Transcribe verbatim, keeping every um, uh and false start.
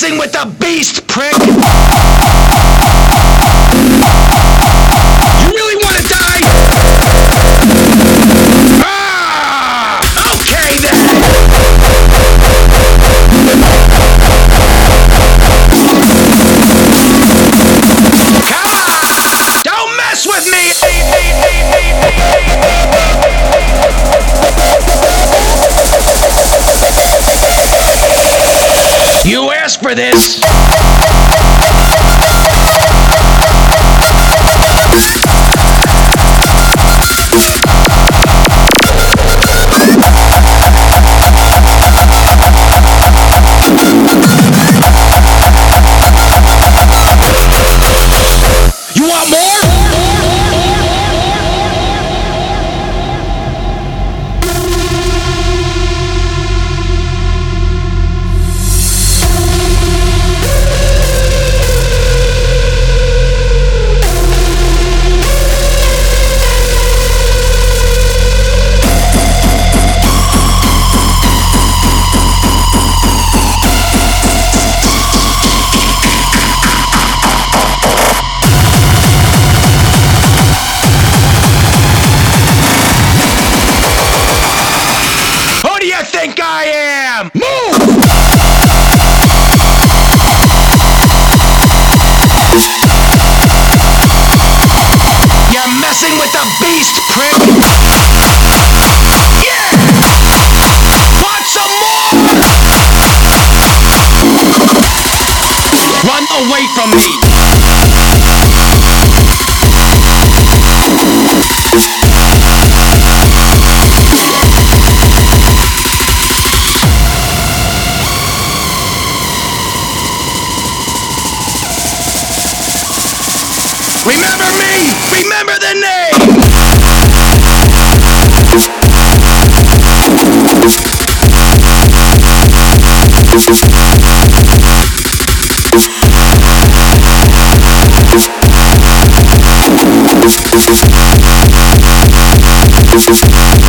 messing with the beast, prick! You really want to die? Ah! Okay then! Come on! Don't mess with me! You asked for this! You want more? Who do you think I am? Move! You're messing with the beast, prick! Yeah! Want some more? Run away from me! Remember me! Remember the name! We'll be right back.